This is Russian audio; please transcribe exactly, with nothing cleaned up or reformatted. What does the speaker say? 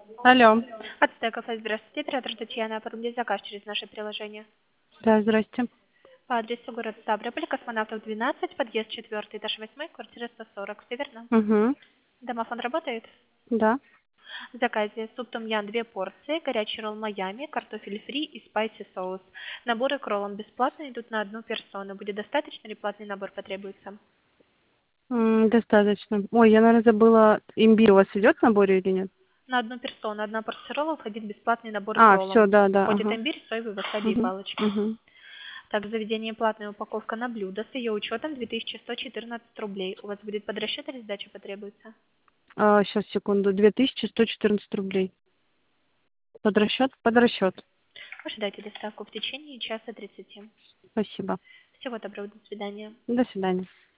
Алло. Ацтек кафе, здравствуйте. Оператор Татьяна. Оформить заказ через наше приложение. Да, здрасте. По адресу город Ставрополь, Космонавтов двенадцать, подъезд четвертый, этаж восьмой, квартира сто сорок. Все верно? Угу. Домофон работает? Да. В заказе суп том ям две порции, горячий ролл Майами, картофель фри и спайси соус. Наборы к роллам бесплатно идут на одну персону. Будет достаточно или платный набор потребуется? М, достаточно. Ой, я, наверное, забыла. Имбирь у вас идет в наборе или нет? На одну персону. Одна порция роллов, один бесплатный набор к А, все, роллам. да, да, Входит ага. имбирь, соевый васаби и Угу. палочки. Угу. Так, в заведении платная упаковка на блюдо с ее учетом две тысячи сто четырнадцать рублей. У вас будет под расчет или сдача потребуется? А, сейчас, секунду. две тысячи сто четырнадцать рублей. Под расчет? Под расчет. Ожидайте доставку в течение часа тридцати. Спасибо. Всего доброго, до свидания. До свидания.